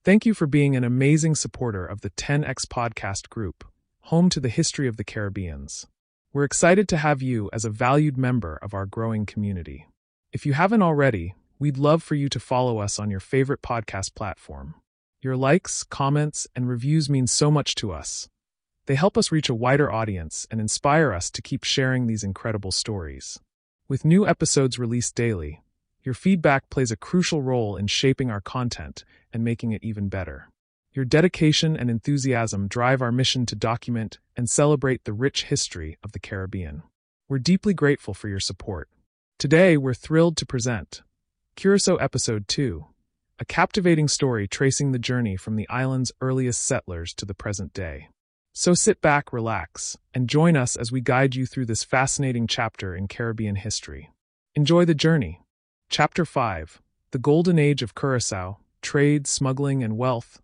Thank you for being an amazing supporter of the 10X Podcast Group, home to the history of the Caribbeans. We're excited to have you as a valued member of our growing community. If you haven't already, we'd love for you to follow us on your favorite podcast platform. Your likes, comments, and reviews mean so much to us. They help us reach a wider audience and inspire us to keep sharing these incredible stories. With new episodes released daily, your feedback plays a crucial role in shaping our content and making it even better. Your dedication and enthusiasm drive our mission to document and celebrate the rich history of the Caribbean. We're deeply grateful for your support. Today, we're thrilled to present Curaçao Episode 2, a captivating story tracing the journey from the island's earliest settlers to the present day. So sit back, relax, and join us as we guide you through this fascinating chapter in Caribbean history. Enjoy the journey. Chapter 5, The Golden Age of Curaçao, Trade, Smuggling, and Wealth,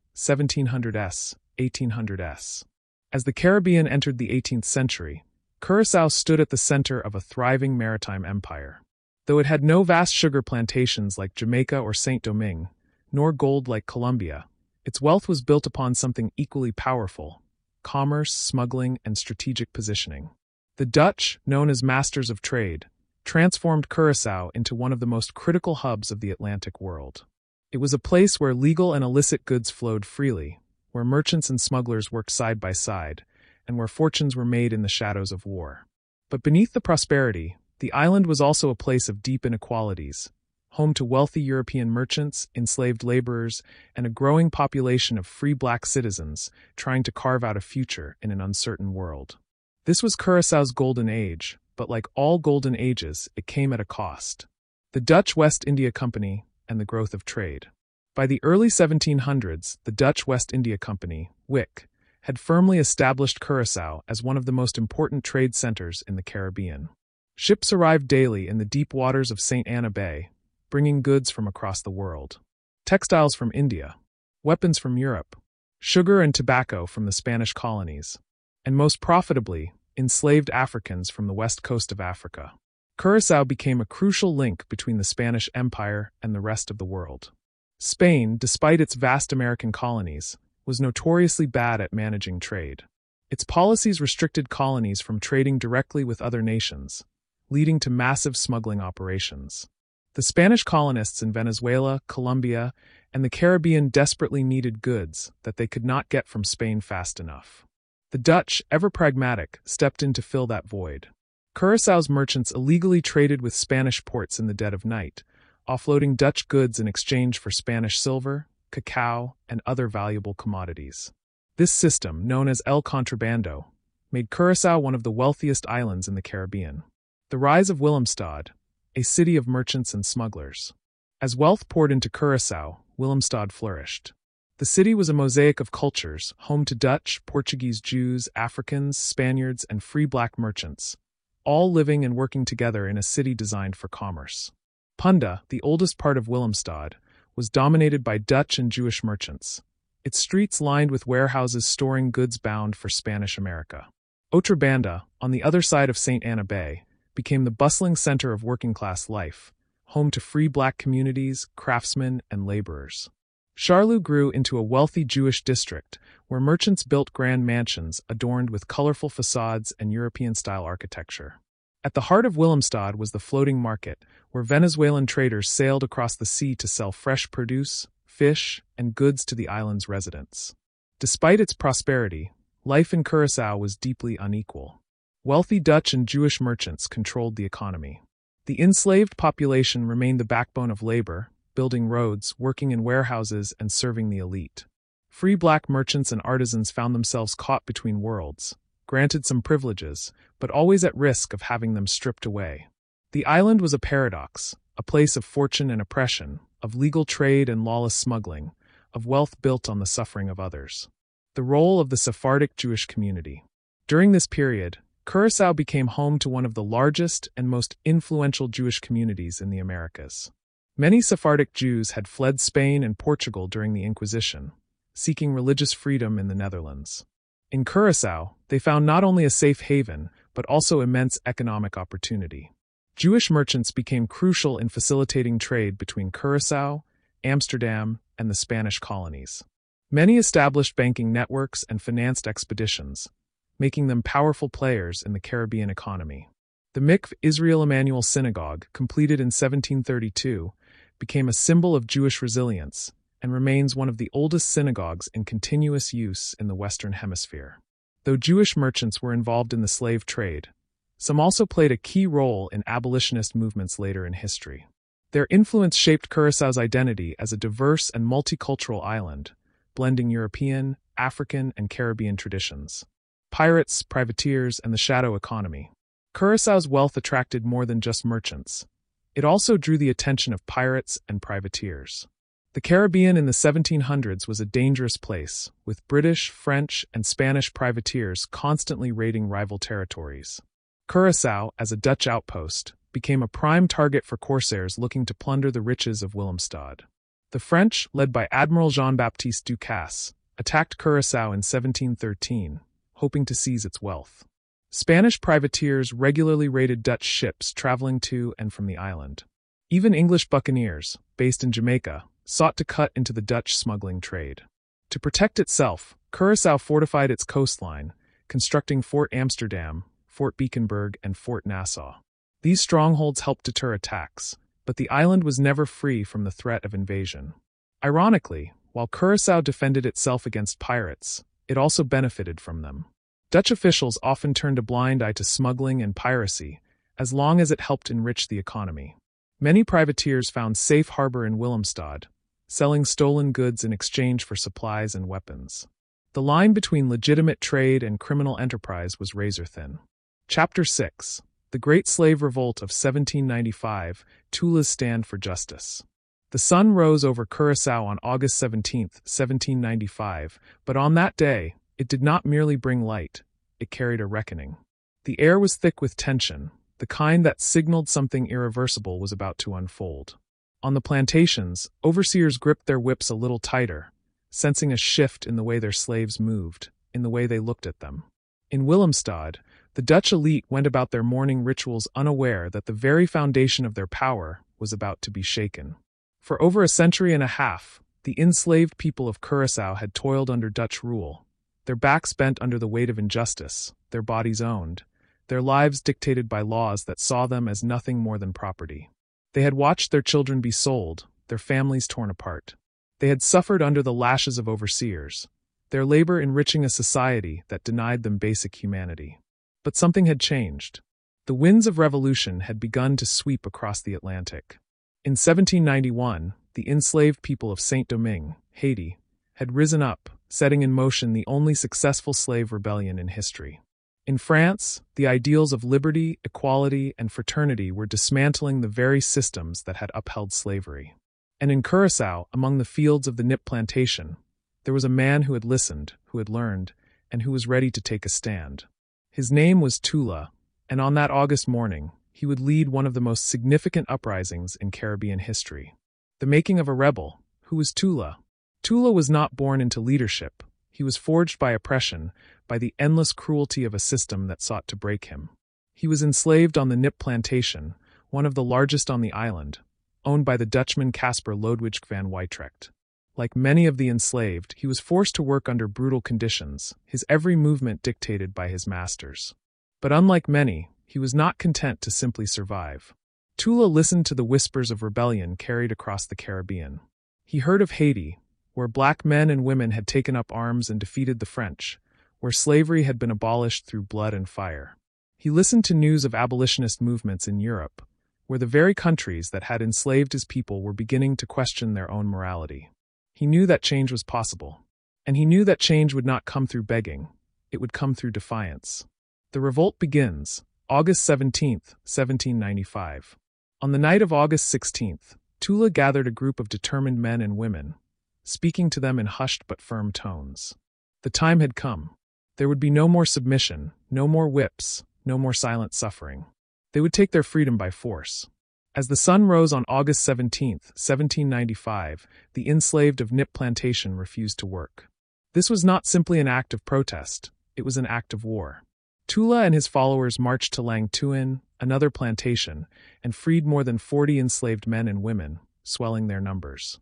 1700s, 1800s. As the Caribbean entered the 18th century, Curaçao stood at the center of a thriving maritime empire. Though it had no vast sugar plantations like Jamaica or Saint-Domingue, nor gold like Colombia, its wealth was built upon something equally powerful: commerce, smuggling, and strategic positioning. The Dutch, known as masters of trade, transformed Curaçao into one of the most critical hubs of the Atlantic world. It was a place where legal and illicit goods flowed freely, where merchants and smugglers worked side by side, and where fortunes were made in the shadows of war. But beneath the prosperity, the island was also a place of deep inequalities, home to wealthy European merchants, enslaved laborers, and a growing population of free black citizens trying to carve out a future in an uncertain world. This was Curaçao's golden age, but like all golden ages, it came at a cost: the Dutch West India Company and the growth of trade. By the early 1700s, the Dutch West India Company, WIC, had firmly established Curaçao as one of the most important trade centers in the Caribbean. Ships arrived daily in the deep waters of St. Anna Bay, bringing goods from across the world. Textiles from India, weapons from Europe, sugar and tobacco from the Spanish colonies, and most profitably, enslaved Africans from the west coast of Africa. Curaçao became a crucial link between the Spanish Empire and the rest of the world. Spain, despite its vast American colonies, was notoriously bad at managing trade. Its policies restricted colonies from trading directly with other nations, leading to massive smuggling operations. The Spanish colonists in Venezuela, Colombia, and the Caribbean desperately needed goods that they could not get from Spain fast enough. The Dutch, ever pragmatic, stepped in to fill that void. Curaçao's merchants illegally traded with Spanish ports in the dead of night, offloading Dutch goods in exchange for Spanish silver, cacao, and other valuable commodities. This system, known as El Contrabando, made Curaçao one of the wealthiest islands in the Caribbean. The rise of Willemstad, a city of merchants and smugglers. As wealth poured into Curaçao, Willemstad flourished. The city was a mosaic of cultures, home to Dutch, Portuguese Jews, Africans, Spaniards, and free black merchants, all living and working together in a city designed for commerce. Punda, the oldest part of Willemstad, was dominated by Dutch and Jewish merchants, its streets lined with warehouses storing goods bound for Spanish America. Outra Banda, on the other side of St. Anna Bay, became the bustling center of working-class life, home to free black communities, craftsmen, and laborers. Charloux grew into a wealthy Jewish district where merchants built grand mansions adorned with colorful facades and European-style architecture. At the heart of Willemstad was the floating market, where Venezuelan traders sailed across the sea to sell fresh produce, fish, and goods to the island's residents. Despite its prosperity, life in Curaçao was deeply unequal. Wealthy Dutch and Jewish merchants controlled the economy. The enslaved population remained the backbone of labor, building roads, working in warehouses, and serving the elite. Free black merchants and artisans found themselves caught between worlds, granted some privileges, but always at risk of having them stripped away. The island was a paradox, a place of fortune and oppression, of legal trade and lawless smuggling, of wealth built on the suffering of others. The role of the Sephardic Jewish community. During this period, Curaçao became home to one of the largest and most influential Jewish communities in the Americas. Many Sephardic Jews had fled Spain and Portugal during the Inquisition, seeking religious freedom in the Netherlands. In Curaçao, they found not only a safe haven, but also immense economic opportunity. Jewish merchants became crucial in facilitating trade between Curaçao Amsterdam, and the Spanish colonies. Many established banking networks and financed expeditions, making them powerful players in the Caribbean economy. The Mikveh Israel Emanuel Synagogue, completed in 1732, became a symbol of Jewish resilience and remains one of the oldest synagogues in continuous use in the Western Hemisphere. Though Jewish merchants were involved in the slave trade, some also played a key role in abolitionist movements later in history. Their influence shaped Curaçao's identity as a diverse and multicultural island, blending European, African, and Caribbean traditions. Pirates, privateers, and the shadow economy. Curaçao's wealth attracted more than just merchants. It also drew the attention of pirates and privateers. The Caribbean in the 1700s was a dangerous place, with British, French, and Spanish privateers constantly raiding rival territories. Curaçao, as a Dutch outpost, became a prime target for corsairs looking to plunder the riches of Willemstad. The French, led by Admiral Jean-Baptiste Ducasse, attacked Curaçao in 1713, hoping to seize its wealth. Spanish privateers regularly raided Dutch ships traveling to and from the island. Even English buccaneers, based in Jamaica, sought to cut into the Dutch smuggling trade. To protect itself, Curaçao fortified its coastline, constructing Fort Amsterdam, Fort Beekenberg, and Fort Nassau. These strongholds helped deter attacks, but the island was never free from the threat of invasion. Ironically, while Curaçao defended itself against pirates, it also benefited from them. Dutch officials often turned a blind eye to smuggling and piracy, as long as it helped enrich the economy. Many privateers found safe harbor in Willemstad, selling stolen goods in exchange for supplies and weapons. The line between legitimate trade and criminal enterprise was razor-thin. Chapter 6. The Great Slave Revolt of 1795, Tula's Stand for Justice. The sun rose over Curaçao on August 17, 1795, but on that day, it did not merely bring light, it carried a reckoning. The air was thick with tension, the kind that signaled something irreversible was about to unfold. On the plantations, overseers gripped their whips a little tighter, sensing a shift in the way their slaves moved, in the way they looked at them. In Willemstad, the Dutch elite went about their mourning rituals unaware that the very foundation of their power was about to be shaken. For over a century and a half, the enslaved people of Curaçao had toiled under Dutch rule, their backs bent under the weight of injustice, their bodies owned, their lives dictated by laws that saw them as nothing more than property. They had watched their children be sold, their families torn apart. They had suffered under the lashes of overseers, their labor enriching a society that denied them basic humanity. But something had changed. The winds of revolution had begun to sweep across the Atlantic. In 1791, the enslaved people of Saint-Domingue, Haiti, had risen up, setting in motion the only successful slave rebellion in history. In France, the ideals of liberty, equality, and fraternity were dismantling the very systems that had upheld slavery. And in Curaçao, among the fields of the Nip Plantation, there was a man who had listened, who had learned, and who was ready to take a stand. His name was Tula, and on that August morning, he would lead one of the most significant uprisings in Caribbean history. The making of a rebel. Who was Tula? Tula was not born into leadership. He was forged by oppression, by the endless cruelty of a system that sought to break him. He was enslaved on the Nip Plantation, one of the largest on the island, owned by the Dutchman Caspar Lodewijk van Wytrecht. Like many of the enslaved, he was forced to work under brutal conditions, his every movement dictated by his masters. But unlike many, he was not content to simply survive. Tula listened to the whispers of rebellion carried across the Caribbean. He heard of Haiti, where black men and women had taken up arms and defeated the French, where slavery had been abolished through blood and fire. He listened to news of abolitionist movements in Europe, where the very countries that had enslaved his people were beginning to question their own morality. He knew that change was possible, and he knew that change would not come through begging, it would come through defiance. The revolt begins, August 17, 1795. On the night of August 16th, Tula gathered a group of determined men and women, speaking to them in hushed but firm tones. The time had come. There would be no more submission, no more whips, no more silent suffering. They would take their freedom by force. As the sun rose on August 17, 1795, the enslaved of Nip Plantation refused to work. This was not simply an act of protest, it was an act of war. Tula and his followers marched to Lang Tuin, another plantation, and freed more than 40 enslaved men and women, swelling their numbers.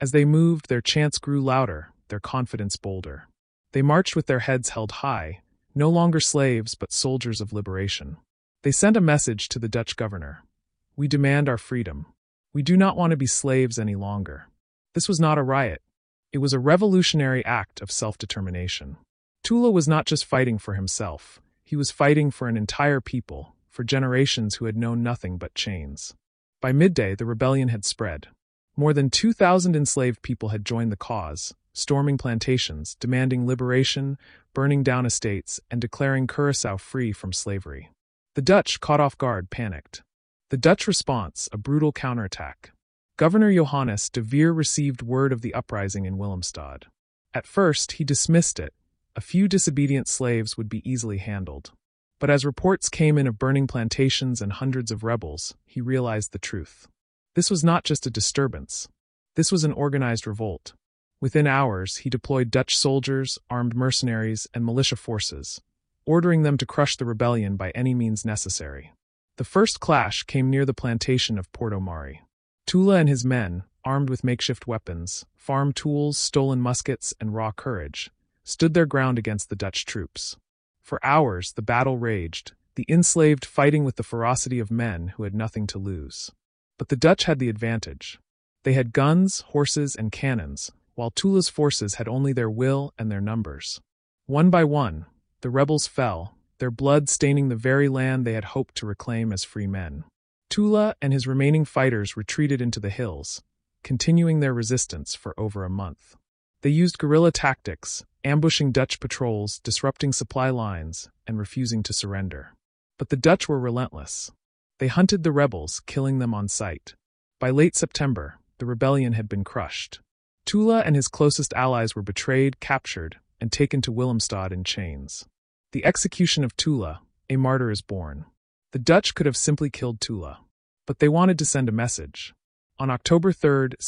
As they moved, their chants grew louder, their confidence bolder. They marched with their heads held high, no longer slaves but soldiers of liberation. They sent a message to the Dutch governor. We demand our freedom. We do not want to be slaves any longer. This was not a riot. It was a revolutionary act of self-determination. Tula was not just fighting for himself. He was fighting for an entire people, for generations who had known nothing but chains. By midday, the rebellion had spread. More than 2,000 enslaved people had joined the cause, storming plantations, demanding liberation, burning down estates, and declaring Curaçao free from slavery. The Dutch, caught off guard, panicked. The Dutch response, a brutal counterattack. Governor Johannes de Veer received word of the uprising in Willemstad. At first, he dismissed it. A few disobedient slaves would be easily handled. But as reports came in of burning plantations and hundreds of rebels, he realized the truth. This was not just a disturbance. This was an organized revolt. Within hours, he deployed Dutch soldiers, armed mercenaries, and militia forces, ordering them to crush the rebellion by any means necessary. The first clash came near the plantation of Porto Mari. Tula and his men, armed with makeshift weapons, farm tools, stolen muskets, and raw courage, stood their ground against the Dutch troops. For hours, the battle raged, the enslaved fighting with the ferocity of men who had nothing to lose. But the Dutch had the advantage. They had guns, horses, and cannons, while Tula's forces had only their will and their numbers. One by one, the rebels fell, their blood staining the very land they had hoped to reclaim as free men. Tula and his remaining fighters retreated into the hills, continuing their resistance for over a month. They used guerrilla tactics, ambushing Dutch patrols, disrupting supply lines, and refusing to surrender. But the Dutch were relentless. They hunted the rebels, killing them on sight. By late September, the rebellion had been crushed. Tula and his closest allies were betrayed, captured, and taken to Willemstad in chains. The execution of Tula, a martyr is born. The Dutch could have simply killed Tula. But they wanted to send a message. On October 3,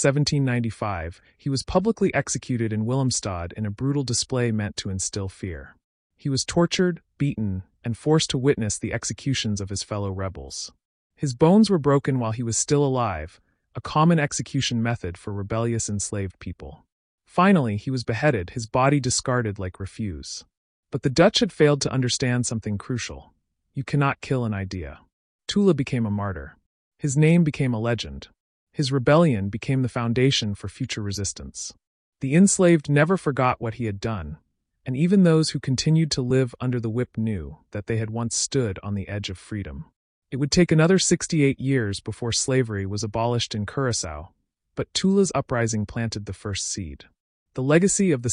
1795, he was publicly executed in Willemstad in a brutal display meant to instill fear. He was tortured, beaten, and forced to witness the executions of his fellow rebels. His bones were broken while he was still alive, a common execution method for rebellious enslaved people. Finally, he was beheaded, his body discarded like refuse. But the Dutch had failed to understand something crucial. You cannot kill an idea. Tula became a martyr. His name became a legend. His rebellion became the foundation for future resistance. The enslaved never forgot what he had done, and even those who continued to live under the whip knew that they had once stood on the edge of freedom. It would take another 68 years before slavery was abolished in Curaçao, but Tula's uprising planted the first seed. The legacy of the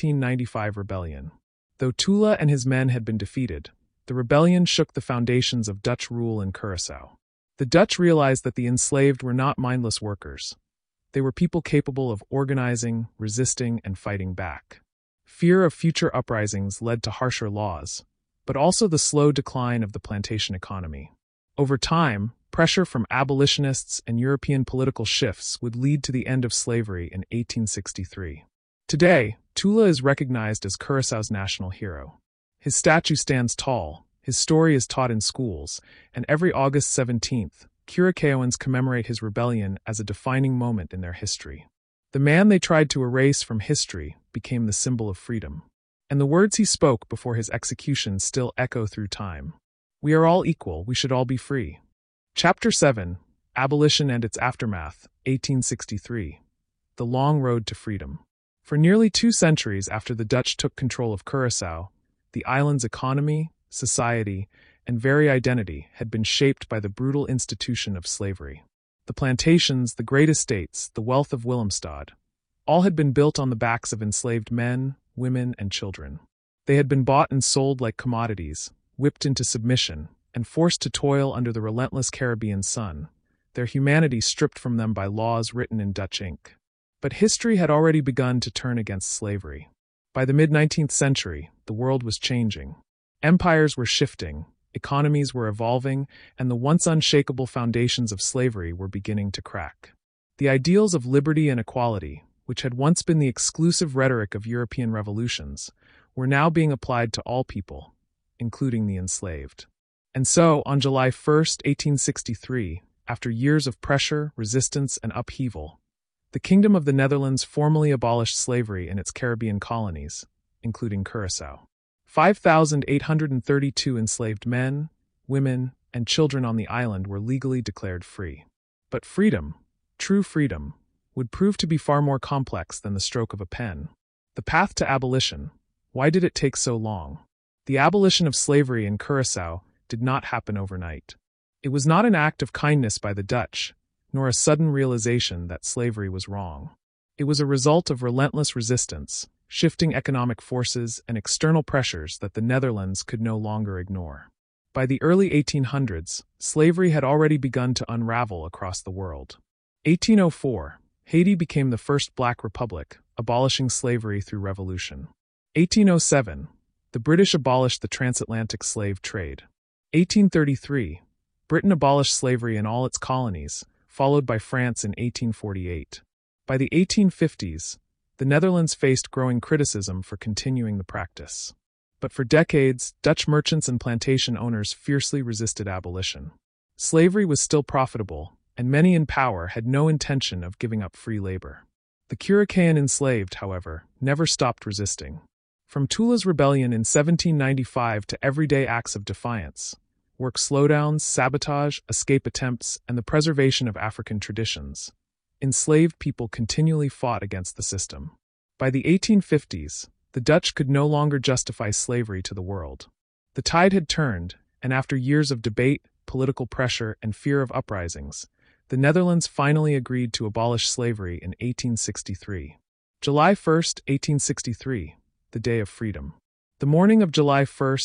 1795 rebellion. Though Tula and his men had been defeated, the rebellion shook the foundations of Dutch rule in Curaçao. The Dutch realized that the enslaved were not mindless workers. They were people capable of organizing, resisting, and fighting back. Fear of future uprisings led to harsher laws, but also the slow decline of the plantation economy. Over time, pressure from abolitionists and European political shifts would lead to the end of slavery in 1863. Today, Tula is recognized as Curaçao's national hero. His statue stands tall, his story is taught in schools, and every August 17th, Curaçaoans commemorate his rebellion as a defining moment in their history. The man they tried to erase from history became the symbol of freedom. And the words he spoke before his execution still echo through time. We are all equal, we should all be free. Chapter 7, Abolition and its Aftermath, 1863. The Long Road to Freedom. For nearly 2 centuries after the Dutch took control of Curaçao, the island's economy, society, and very identity had been shaped by the brutal institution of slavery. The plantations, the great estates, the wealth of Willemstad, all had been built on the backs of enslaved men, women, and children. They had been bought and sold like commodities, whipped into submission, and forced to toil under the relentless Caribbean sun, their humanity stripped from them by laws written in Dutch ink. But history had already begun to turn against slavery. By the mid-19th century, the world was changing. Empires were shifting, economies were evolving, and the once unshakable foundations of slavery were beginning to crack. The ideals of liberty and equality, which had once been the exclusive rhetoric of European revolutions, were now being applied to all people, including the enslaved. And so, on July 1, 1863, after years of pressure, resistance, and upheaval, The Kingdom of the Netherlands formally abolished slavery in its Caribbean colonies, including Curaçao. 5,832 enslaved men, women, and children on the island were legally declared free. But freedom, true freedom, would prove to be far more complex than the stroke of a pen. The path to abolition. Why did it take so long? The abolition of slavery in Curaçao did not happen overnight. It was not an act of kindness by the Dutch, nor a sudden realization that slavery was wrong. It was a result of relentless resistance, shifting economic forces, and external pressures that the Netherlands could no longer ignore. By the early 1800s, slavery had already begun to unravel across the world. 1804, Haiti became the first black republic, abolishing slavery through revolution. 1807, the British abolished the transatlantic slave trade. 1833, Britain abolished slavery in all its colonies, followed by France in 1848. By the 1850s, the Netherlands faced growing criticism for continuing the practice. But for decades, Dutch merchants and plantation owners fiercely resisted abolition. Slavery was still profitable, and many in power had no intention of giving up free labor. The Curaçaean enslaved, however, never stopped resisting. From Tula's rebellion in 1795 to everyday acts of defiance, work slowdowns, sabotage, escape attempts, and the preservation of African traditions, enslaved people continually fought against the system. By the 1850s, the Dutch could no longer justify slavery to the world. The tide had turned, and after years of debate, political pressure, and fear of uprisings, the Netherlands finally agreed to abolish slavery in 1863. July 1, 1863, the Day of Freedom. The morning of July 1,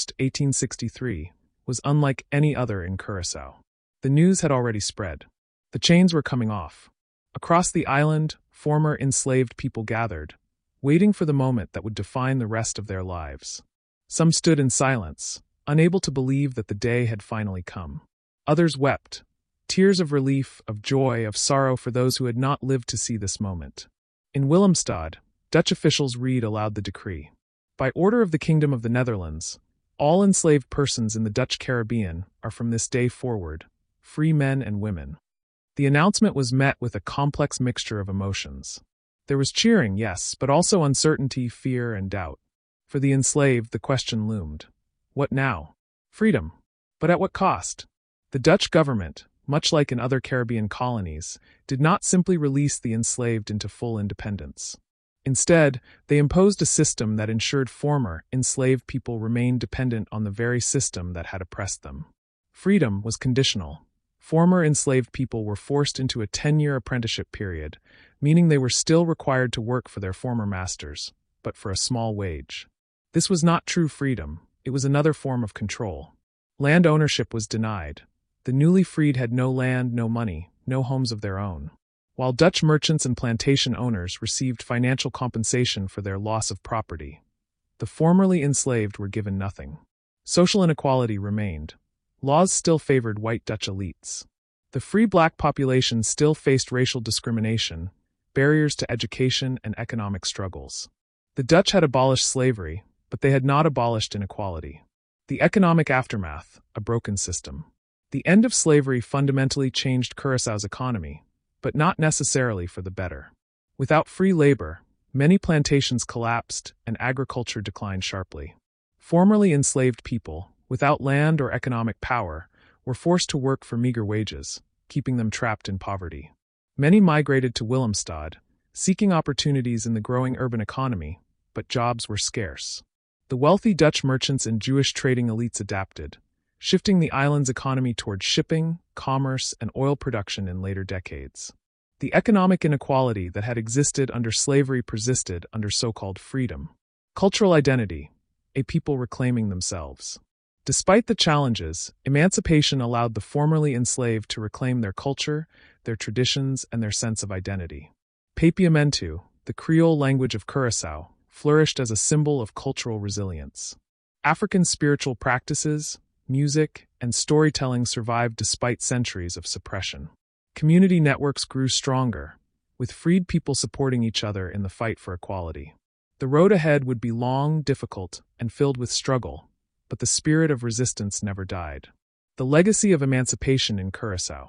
1863, was unlike any other in Curaçao. The news had already spread. The chains were coming off. Across the island, former enslaved people gathered, waiting for the moment that would define the rest of their lives. Some stood in silence, unable to believe that the day had finally come. Others wept, tears of relief, of joy, of sorrow for those who had not lived to see this moment. In Willemstad, Dutch officials read aloud the decree. By order of the Kingdom of the Netherlands, all enslaved persons in the Dutch Caribbean are from this day forward, free men and women. The announcement was met with a complex mixture of emotions. There was cheering, yes, but also uncertainty, fear, and doubt. For the enslaved, the question loomed. What now? Freedom. But at what cost? The Dutch government, much like in other Caribbean colonies, did not simply release the enslaved into full independence. Instead, they imposed a system that ensured former, enslaved people remained dependent on the very system that had oppressed them. Freedom was conditional. Former enslaved people were forced into a 10-year apprenticeship period, meaning they were still required to work for their former masters, but for a small wage. This was not true freedom, it was another form of control. Land ownership was denied. The newly freed had no land, no money, no homes of their own. While Dutch merchants and plantation owners received financial compensation for their loss of property, the formerly enslaved were given nothing. Social inequality remained. Laws still favored white Dutch elites. The free black population still faced racial discrimination, barriers to education, and economic struggles. The Dutch had abolished slavery, but they had not abolished inequality. The economic aftermath, a broken system. The end of slavery fundamentally changed Curaçao's economy, but not necessarily for the better. Without free labor, many plantations collapsed and agriculture declined sharply. Formerly enslaved people, without land or economic power, were forced to work for meager wages, keeping them trapped in poverty. Many migrated to Willemstad, seeking opportunities in the growing urban economy, but jobs were scarce. The wealthy Dutch merchants and Jewish trading elites adapted, shifting the island's economy toward shipping, commerce, and oil production in later decades. The economic inequality that had existed under slavery persisted under so-called freedom. Cultural identity, a people reclaiming themselves. Despite the challenges, emancipation allowed the formerly enslaved to reclaim their culture, their traditions, and their sense of identity. Papiamentu, the Creole language of Curaçao, flourished as a symbol of cultural resilience. African spiritual practices, music, and storytelling survived despite centuries of suppression. Community networks grew stronger, with freed people supporting each other in the fight for equality. The road ahead would be long, difficult, and filled with struggle, but the spirit of resistance never died. The legacy of emancipation in Curaçao.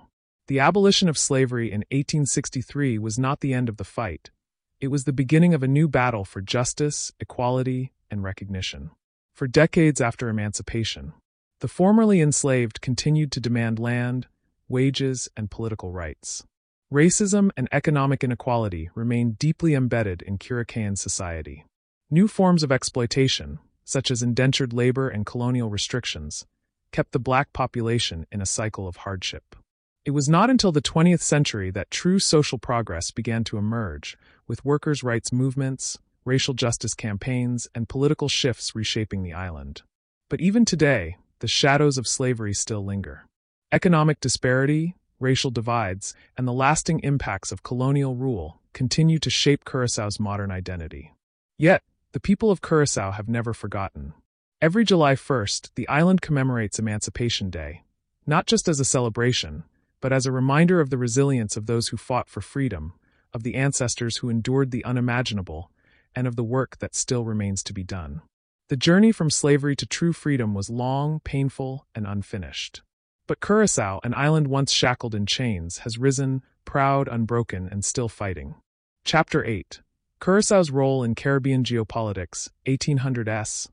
The abolition of slavery in 1863 was not the end of the fight. It was the beginning of a new battle for justice, equality, and recognition. For decades after emancipation, the formerly enslaved continued to demand land, wages, and political rights. Racism and economic inequality remained deeply embedded in Curaçaoan society. New forms of exploitation, such as indentured labor and colonial restrictions, kept the black population in a cycle of hardship. It was not until the 20th century that true social progress began to emerge, with workers' rights movements, racial justice campaigns, and political shifts reshaping the island. But even today, the shadows of slavery still linger. Economic disparity, racial divides, and the lasting impacts of colonial rule continue to shape Curaçao's modern identity. Yet, the people of Curaçao have never forgotten. Every July 1st, the island commemorates Emancipation Day, not just as a celebration, but as a reminder of the resilience of those who fought for freedom, of the ancestors who endured the unimaginable, and of the work that still remains to be done. The journey from slavery to true freedom was long, painful, and unfinished. But Curaçao, an island once shackled in chains, has risen, proud, unbroken, and still fighting. Chapter 8. Curaçao's role in Caribbean geopolitics, 1800s,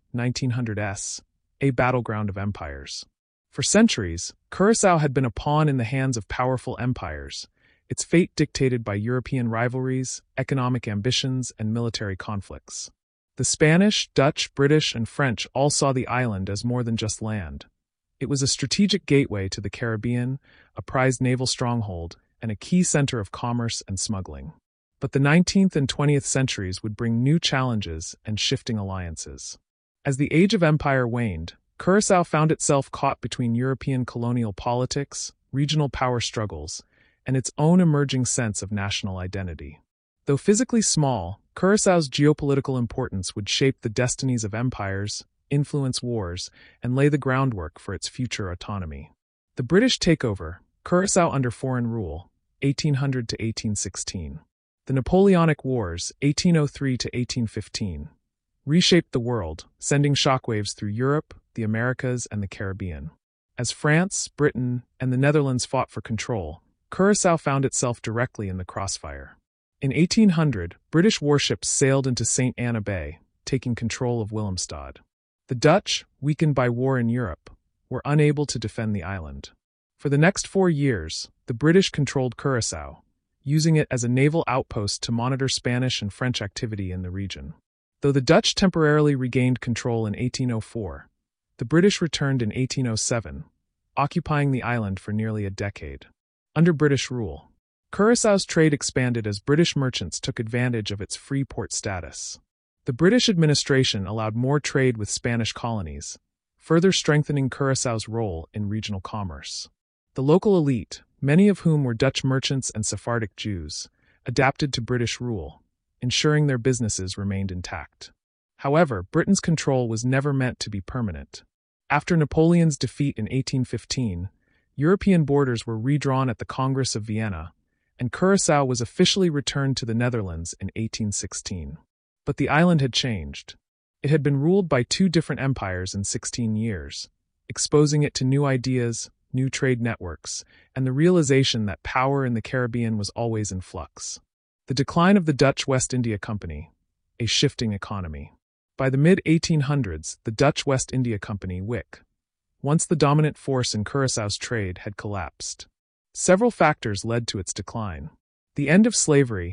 1900s, a battleground of empires. For centuries, Curaçao had been a pawn in the hands of powerful empires, its fate dictated by European rivalries, economic ambitions, and military conflicts. The Spanish, Dutch, British, and French all saw the island as more than just land. It was a strategic gateway to the Caribbean, a prized naval stronghold, and a key center of commerce and smuggling. But the 19th and 20th centuries would bring new challenges and shifting alliances. As the age of empire waned, Curaçao found itself caught between European colonial politics, regional power struggles, and its own emerging sense of national identity. Though physically small, Curaçao's geopolitical importance would shape the destinies of empires, influence wars, and lay the groundwork for its future autonomy. The British takeover, Curaçao under foreign rule, 1800 to 1816. The Napoleonic Wars, 1803 to 1815. Reshaped the world, sending shockwaves through Europe, the Americas, and the Caribbean. As France, Britain, and the Netherlands fought for control, Curaçao found itself directly in the crossfire. In 1800, British warships sailed into St. Anna Bay, taking control of Willemstad. The Dutch, weakened by war in Europe, were unable to defend the island. For the next 4 years, the British controlled Curaçao, using it as a naval outpost to monitor Spanish and French activity in the region. Though the Dutch temporarily regained control in 1804, the British returned in 1807, occupying the island for nearly a decade. Under British rule, Curaçao's trade expanded as British merchants took advantage of its free port status. The British administration allowed more trade with Spanish colonies, further strengthening Curaçao's role in regional commerce. The local elite, many of whom were Dutch merchants and Sephardic Jews, adapted to British rule, ensuring their businesses remained intact. However, Britain's control was never meant to be permanent. After Napoleon's defeat in 1815, European borders were redrawn at the Congress of Vienna, and Curaçao was officially returned to the Netherlands in 1816. But the island had changed. It had been ruled by 2 different empires in 16 years, exposing it to new ideas, new trade networks, and the realization that power in the Caribbean was always in flux. The decline of the Dutch West India Company, a shifting economy. By the mid-1800s, the Dutch West India Company, WIC, once the dominant force in Curaçao's trade, had collapsed. Several factors led to its decline. The end of slavery,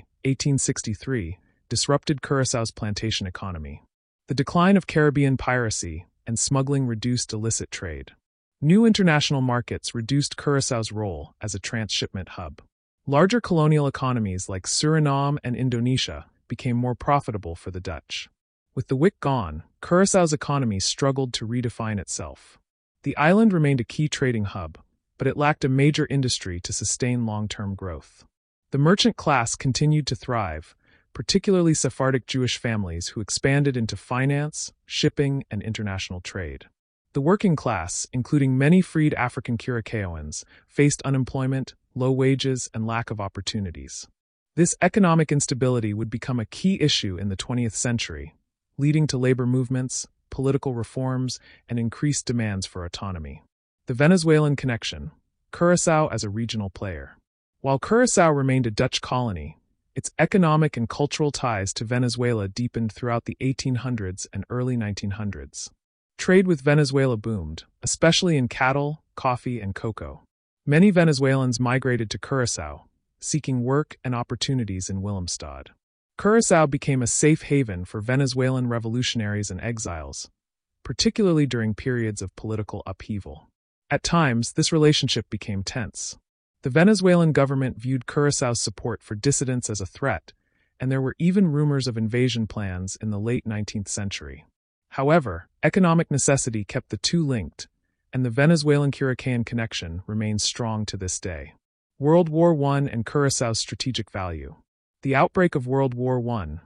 1863, disrupted Curaçao's plantation economy. The decline of Caribbean piracy and smuggling reduced illicit trade. New international markets reduced Curaçao's role as a transshipment hub. Larger colonial economies like Suriname and Indonesia became more profitable for the Dutch. With the WIC gone, Curaçao's economy struggled to redefine itself. The island remained a key trading hub, but it lacked a major industry to sustain long-term growth. The merchant class continued to thrive, particularly Sephardic Jewish families who expanded into finance, shipping, and international trade. The working class, including many freed African Curaçaoans, faced unemployment, low wages, and lack of opportunities. This economic instability would become a key issue in the 20th century, leading to labor movements, political reforms, and increased demands for autonomy. The Venezuelan connection. Curaçao as a regional player. While Curaçao remained a Dutch colony, its economic and cultural ties to Venezuela deepened throughout the 1800s and early 1900s. Trade with Venezuela boomed, especially in cattle, coffee, and cocoa. Many Venezuelans migrated to Curaçao, seeking work and opportunities in Willemstad. Curaçao became a safe haven for Venezuelan revolutionaries and exiles, particularly during periods of political upheaval. At times, this relationship became tense. The Venezuelan government viewed Curaçao's support for dissidents as a threat, and there were even rumors of invasion plans in the late 19th century. However, economic necessity kept the two linked, and the Venezuelan-Curaçaoan connection remains strong to this day. World War I and Curaçao's strategic value. The outbreak of World War I,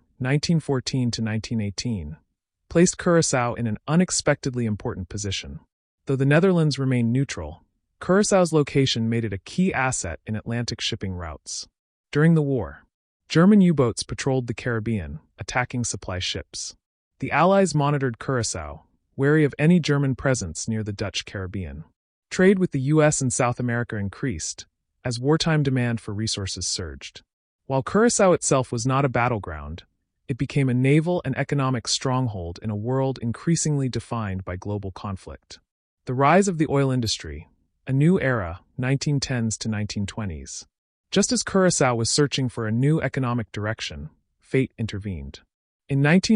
1914 to 1918, placed Curaçao in an unexpectedly important position. Though the Netherlands remained neutral, Curaçao's location made it a key asset in Atlantic shipping routes. During the war, German U-boats patrolled the Caribbean, attacking supply ships. The Allies monitored Curaçao, wary of any German presence near the Dutch Caribbean. Trade with the U.S. and South America increased, as wartime demand for resources surged. While Curaçao itself was not a battleground, it became a naval and economic stronghold in a world increasingly defined by global conflict. The rise of the oil industry, a new era, 1910s to 1920s. Just as Curaçao was searching for a new economic direction, fate intervened. In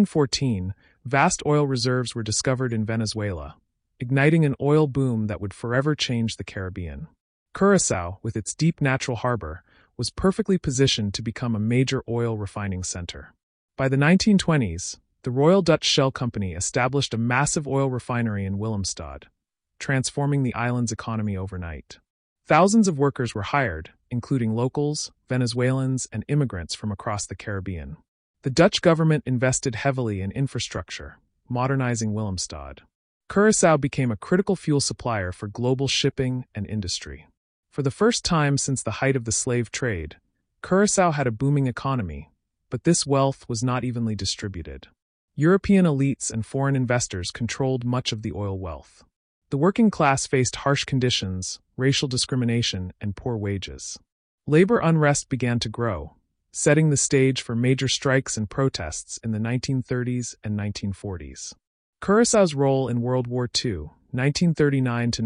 1914, vast oil reserves were discovered in Venezuela, igniting an oil boom that would forever change the Caribbean. Curaçao, with its deep natural harbor, was perfectly positioned to become a major oil refining center. By the 1920s, the Royal Dutch Shell Company established a massive oil refinery in Willemstad, transforming the island's economy overnight. Thousands of workers were hired, including locals, Venezuelans, and immigrants from across the Caribbean. The Dutch government invested heavily in infrastructure, modernizing Willemstad. Curaçao became a critical fuel supplier for global shipping and industry. For the first time since the height of the slave trade, Curaçao had a booming economy, but this wealth was not evenly distributed. European elites and foreign investors controlled much of the oil wealth. The working class faced harsh conditions, racial discrimination, and poor wages. Labor unrest began to grow, setting the stage for major strikes and protests in the 1930s and 1940s. Curaçao's role in World War II, 1939 to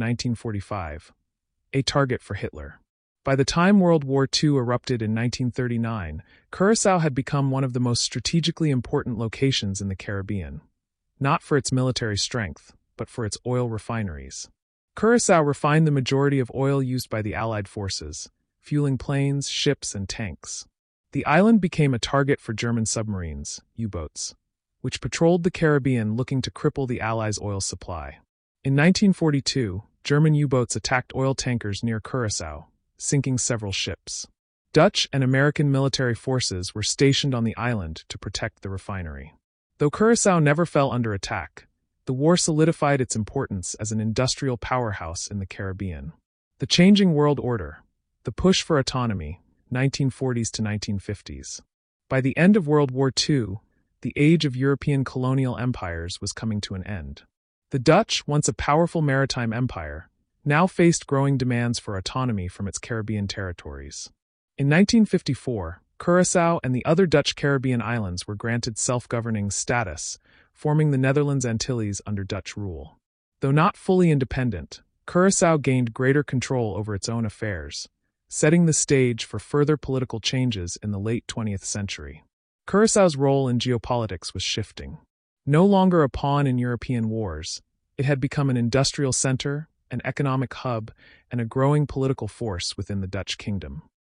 1945, a target for Hitler. By the time World War II erupted in 1939, Curaçao had become one of the most strategically important locations in the Caribbean, not for its military strength, but for its oil refineries. Curaçao refined the majority of oil used by the Allied forces, fueling planes, ships, and tanks. The island became a target for German submarines, U-boats, which patrolled the Caribbean looking to cripple the Allies' oil supply. In 1942, German U-boats attacked oil tankers near Curaçao, sinking several ships. Dutch and American military forces were stationed on the island to protect the refinery. Though Curaçao never fell under attack, the war solidified its importance as an industrial powerhouse in the Caribbean. The changing world order, the push for autonomy, 1940s to 1950s. By the end of World War II, the age of European colonial empires was coming to an end. The Dutch, once a powerful maritime empire, now faced growing demands for autonomy from its Caribbean territories. In 1954, Curaçao and the other Dutch Caribbean islands were granted self-governing status, forming the Netherlands Antilles under Dutch rule. Though not fully independent, Curaçao gained greater control over its own affairs, setting the stage for further political changes in the late 20th century. Curaçao's role in geopolitics was shifting. No longer a pawn in European wars, it had become an industrial center, an economic hub, and a growing political force within the Dutch kingdom.